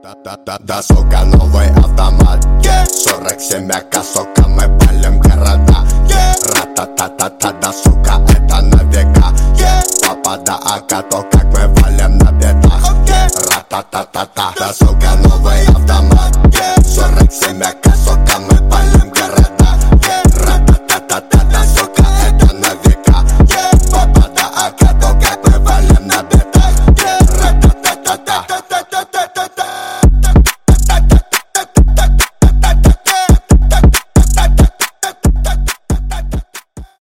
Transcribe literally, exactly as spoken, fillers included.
Да-да-да, сука, новый автомат, yeah. сорок семь АК, сука, мы палим города, yeah. Ра-та-та-та-та, да, сука, это на века, yeah. Папа, да, АК, то как мы валим на бедах, okay. Ра-та-та-та-та, да, сука, новый автомат, yeah. сорок семь АК, сука, мы